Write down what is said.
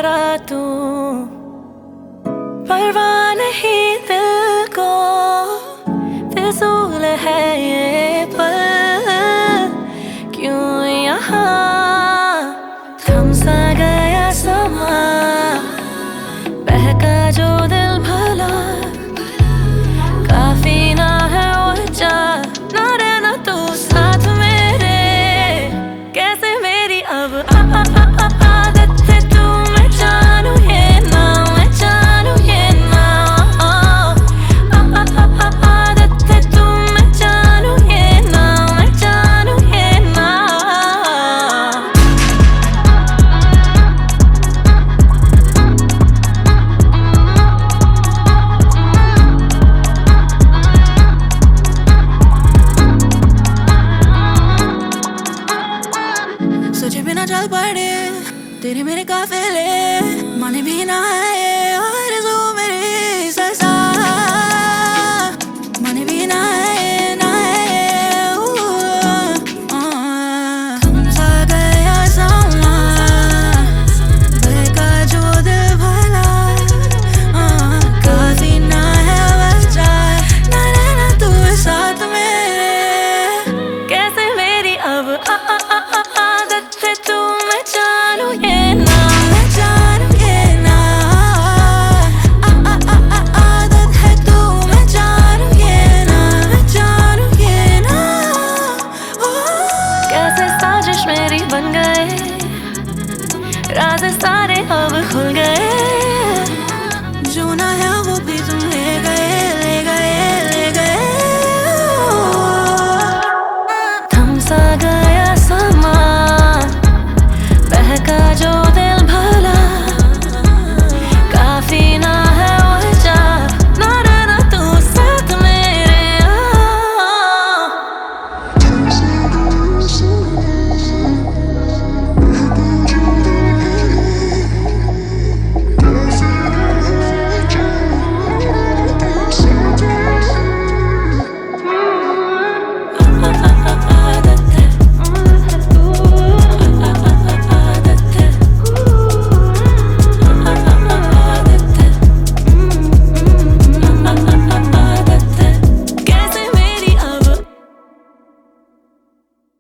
जरा तू, परवाह नहीं दिल को, फिजूल है ये पल, क्यों यहाँ थम सा गया समा, बहका जो दिल भला, काफी ना है वजह ना रहना तू साथ मेरे, कैसे मेरी अब आदत है तू, मैं जानू ये ना, मैं जानू ये ना, आदत है तू, मैं जानू ये ना, मैं जानू ये ना। सोचे बिना चल पड़े तेरे मेरे काफिले, माने भी ना आए आरज़ू मेरी सजा, माने भी ना आए ना आए, थम सा गया समा, बहका जो दिल भला, काफी ना है वजह ना रहना तू साथ मेरे, कैसे मेरी अब आदत है तू, मैं जानू ये ना, मैं जानू ये ना, आदत है तू, मैं जानू ये ना, मैं जानू ये ना। कैसे साजिश मेरी बन गए, राज़ सारे अब खुल गए,